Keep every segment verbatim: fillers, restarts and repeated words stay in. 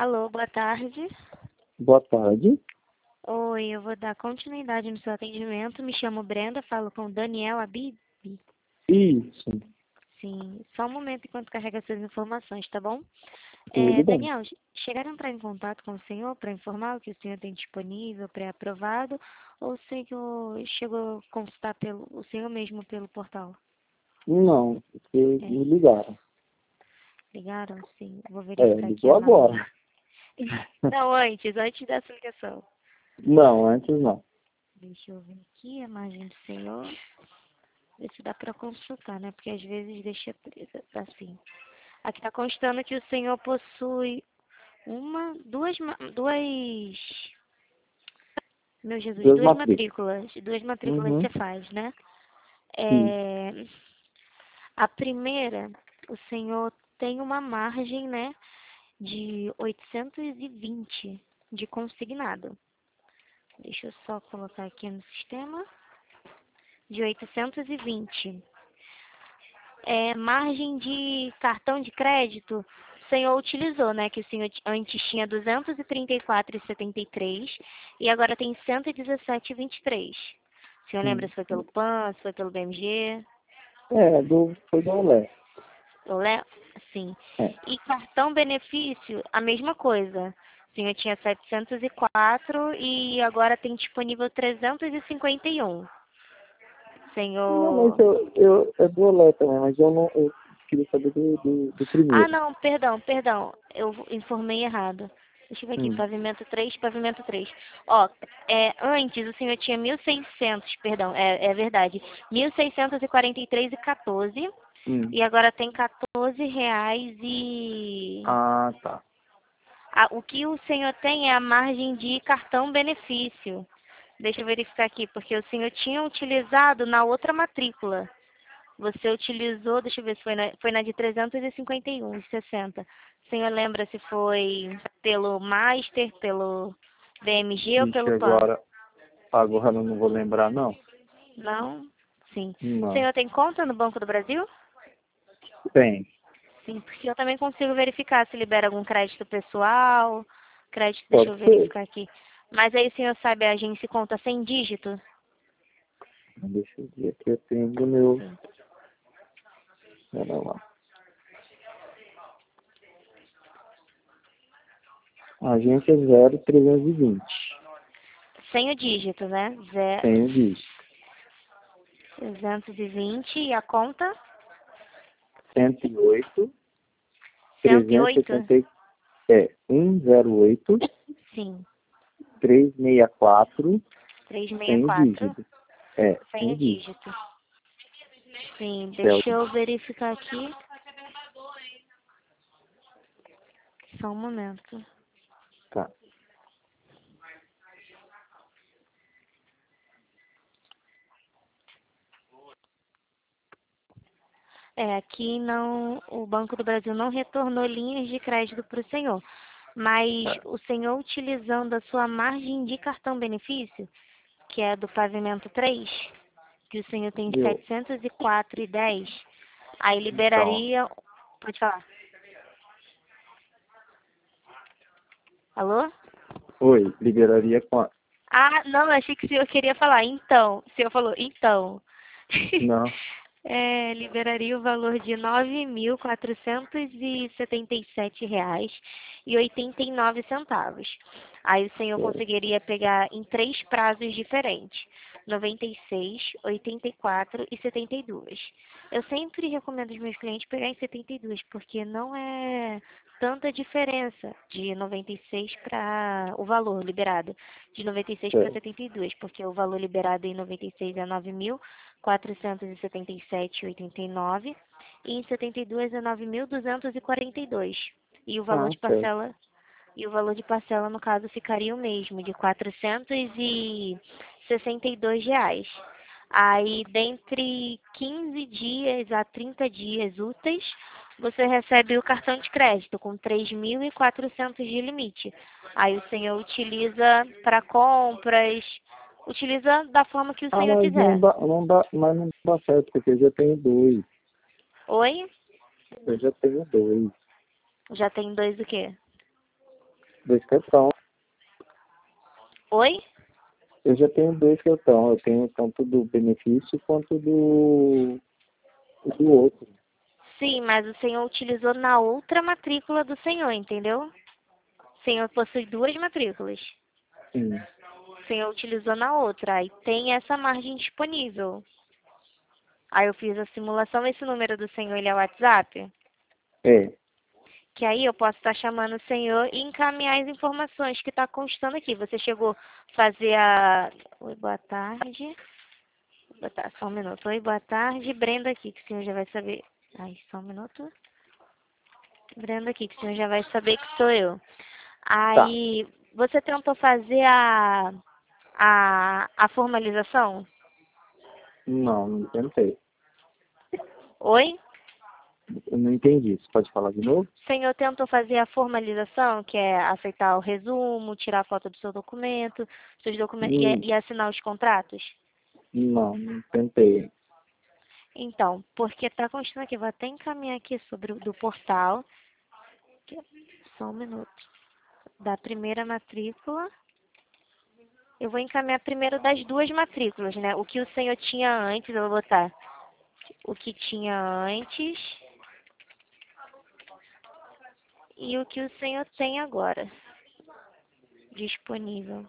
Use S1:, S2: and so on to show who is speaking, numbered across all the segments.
S1: Alô, boa tarde.
S2: Boa tarde.
S1: Oi, eu vou dar continuidade no seu atendimento. Me chamo Brenda, falo com o Daniel Abib.
S2: Isso,
S1: Sim, só um momento enquanto carrega suas informações, tá bom? É,
S2: tudo bem.
S1: Daniel, chegaram a entrar em contato com o senhor para informar o que o senhor tem disponível, pré-aprovado, ou o senhor chegou a consultar pelo, o senhor mesmo pelo portal?
S2: Não, porque
S1: É,
S2: me ligaram.
S1: ligaram? Sim, vou
S2: É,
S1: verificar aqui
S2: ligou
S1: a margem.
S2: agora.
S1: Não, antes, antes dessa ligação.
S2: Não, antes não.
S1: Deixa eu ver aqui a margem do senhor. Ver se dá para consultar, né? Porque às vezes deixa presa, assim. Aqui está constando que o senhor possui uma, duas, ma- duas, meu Jesus,
S2: Duas
S1: duas
S2: matrículas.
S1: matrículas, duas matrículas
S2: Uhum,
S1: você faz, né?
S2: sim.
S1: É, a primeira, o senhor tem uma margem, né, de oitocentos e vinte de consignado. Deixa eu só colocar aqui no sistema. De oitocentos e vinte. É, margem de cartão de crédito, o senhor utilizou, né? Que o senhor antes tinha duzentos e trinta e quatro vírgula setenta e três e agora tem cento e dezessete vírgula vinte e três. O senhor lembra
S2: Sim.
S1: se foi pelo PAN, se foi pelo B M G?
S2: É, do, foi do Olé.
S1: Eu lembro, sim.
S2: É.
S1: E cartão benefício, a mesma coisa. O senhor tinha setecentos e quatro e agora tem disponível trezentos e cinquenta e um.
S2: Não, mas
S1: Senhor.
S2: eu, eu, é do Olé também, mas eu não, eu queria saber do, do, do
S1: Ah,
S2: primeiro.
S1: não, perdão, perdão. Eu informei errado. Deixa eu ver aqui,
S2: Hum.
S1: pavimento três, pavimento três. Ó, é, antes o senhor tinha mil e seiscentos, perdão, é, é verdade, mil seiscentos e quarenta e três e quatorze
S2: Hum.
S1: e agora tem quatorze reais e...
S2: Ah, tá.
S1: Ah, o que o senhor tem é a margem de cartão benefício. Deixa eu verificar aqui, porque o senhor tinha utilizado na outra matrícula. Você utilizou, deixa eu ver se foi na, foi na de trezentos e cinquenta e um, sessenta. O senhor lembra se foi pelo Master, pelo B M G ou
S2: Ixi,
S1: pelo PAN?
S2: agora, agora eu não vou lembrar, não.
S1: Não? Sim. O
S2: Não.
S1: senhor tem conta no Banco do Brasil?
S2: Tem.
S1: Sim, porque eu também consigo verificar se libera algum crédito pessoal. Crédito, deixa
S2: Pode
S1: eu
S2: ser.
S1: verificar aqui. Mas aí o senhor sabe a agência conta sem dígito?
S2: Deixa eu ver aqui, eu tenho do meu.
S1: Sim.
S2: Pera lá. Agência zero trezentos e vinte.
S1: Sem o dígito, né? Zé-
S2: Tenho disso.
S1: trezentos e vinte e a conta?
S2: cento e oito,
S1: cento e
S2: trezentos e
S1: oito?
S2: setenta é, cento e oito,
S1: Sim.
S2: trezentos e sessenta e quatro,
S1: trezentos e sessenta e
S2: sem o
S1: quatro.
S2: dígito. É,
S1: Sem
S2: sem
S1: o
S2: o dígito.
S1: dígito. Sim, deixa
S2: Celso.
S1: eu verificar aqui. Só um momento.
S2: Tá.
S1: É, aqui não, o Banco do Brasil não retornou linhas de crédito para o senhor. Mas
S2: É.
S1: o senhor utilizando a sua margem de cartão benefício, que é do pavimento três, que o senhor tem
S2: Eu,
S1: setecentos e quatro e dez, aí
S2: então,
S1: liberaria. Pode falar. Alô?
S2: oi, liberaria quanto?
S1: Ah, não, eu achei que o senhor queria falar. Então, o senhor falou, então.
S2: Não.
S1: É, liberaria o valor de nove mil quatrocentos e setenta e sete reais e oitenta e nove centavos. Aí o senhor
S2: É.
S1: conseguiria pegar em três prazos diferentes: noventa e seis, oitenta e quatro e setenta e dois. Eu sempre recomendo aos meus clientes pegar em setenta e dois, porque não é tanta diferença de noventa e seis para o valor liberado, de noventa e seis para
S2: É.
S1: setenta e dois, porque o valor liberado em noventa e seis é nove mil quatrocentos e setenta e sete vírgula oitenta e nove e em setenta e dois é nove mil duzentos e quarenta e dois. E o valor
S2: Ah,
S1: de
S2: certo.
S1: parcela, e o valor de parcela no caso ficaria o mesmo, de quatrocentos e sessenta e dois reais. Aí, dentre quinze dias a trinta dias úteis, você recebe o cartão de crédito com três mil e quatrocentos de limite. Aí o senhor utiliza para compras, utiliza da forma que o
S2: Ah,
S1: senhor
S2: mas não
S1: quiser.
S2: dá, não dá, mas não dá certo, porque eu já tenho dois.
S1: Oi?
S2: Eu já tenho dois.
S1: Já tem dois o quê?
S2: Dois cartões.
S1: Oi?
S2: Eu já tenho dois cartões. Eu tenho tanto do benefício quanto do, do outro.
S1: Sim, mas o senhor utilizou na outra matrícula do senhor, entendeu? O senhor possui duas matrículas.
S2: Sim.
S1: O senhor utilizou na outra. Aí tem essa margem disponível. Aí eu fiz a simulação. Esse número do senhor, ele é o WhatsApp?
S2: É.
S1: Que aí eu posso estar chamando o senhor e encaminhar as informações que está constando aqui. Você chegou a fazer a... Oi, boa tarde. Boa tarde, só um minuto. Oi, boa tarde. Brenda aqui, que o senhor já vai saber. Ai, só um minuto. Brenda aqui, que o senhor já vai saber que sou eu.
S2: Tá.
S1: Aí, você tentou fazer a, a, a formalização?
S2: Não, não tentei.
S1: Oi?
S2: Eu não entendi. Você pode falar de novo?
S1: O senhor tentou fazer a formalização, que é aceitar o resumo, tirar a foto do seu documento, seus documentos
S2: Hum,
S1: e, e assinar os contratos?
S2: Não, não tentei.
S1: Então, porque está constando aqui, vou até encaminhar aqui sobre o do portal. Só um minuto. Da primeira matrícula. Eu vou encaminhar primeiro das duas matrículas, né? O que o senhor tinha antes, eu vou botar o que tinha antes e o que o senhor tem agora disponível.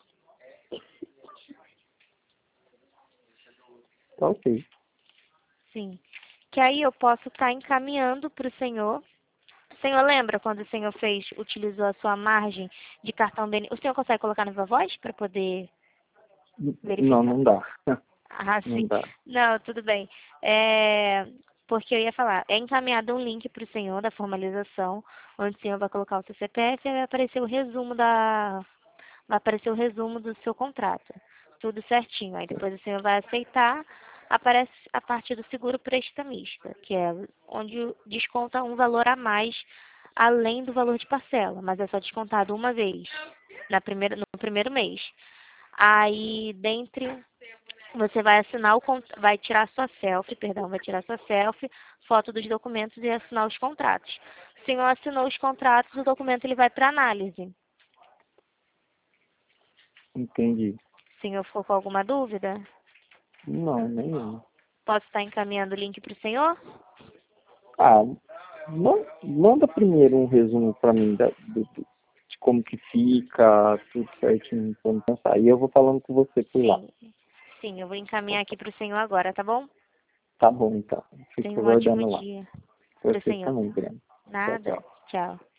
S2: Tá ok.
S1: Sim. Que aí eu posso estar encaminhando para o senhor. O senhor lembra quando o senhor fez, utilizou a sua margem de cartão B N? O senhor consegue colocar na viva voz para poder
S2: Não,
S1: verificar?
S2: não dá.
S1: Ah,
S2: Não
S1: sim.
S2: dá.
S1: Não, tudo bem. É, porque eu ia falar, é encaminhado um link para o senhor da formalização, onde o senhor vai colocar o seu C P F e vai aparecer o resumo da. Vai aparecer o resumo do seu contrato. Tudo certinho. Aí depois o senhor vai aceitar, aparece a parte do seguro prestamista, que é onde desconta um valor a mais além do valor de parcela, mas é só descontado uma vez, na primeira, no primeiro mês. Aí, dentre você vai assinar o con- vai tirar sua selfie, perdão, vai tirar sua selfie, foto dos documentos e assinar os contratos. Se o senhor assinou os contratos, o documento ele vai para análise.
S2: Entendi.
S1: O senhor ficou com alguma dúvida?
S2: Não, nenhum.
S1: Posso estar encaminhando o link para o senhor?
S2: Ah, man- manda primeiro um resumo para mim da, do, do- de como que fica, tudo certinho, pra eu pensar. E eu vou falando com você por lá.
S1: Sim. Sim, eu vou encaminhar aqui para o senhor agora, tá bom?
S2: Tá bom, então.
S1: Tenha
S2: Fico
S1: um ótimo
S2: aguardando lá.
S1: dia para o
S2: Você
S1: senhor.
S2: também, Breno. Tchau,
S1: Nada.
S2: tchau.
S1: Tchau.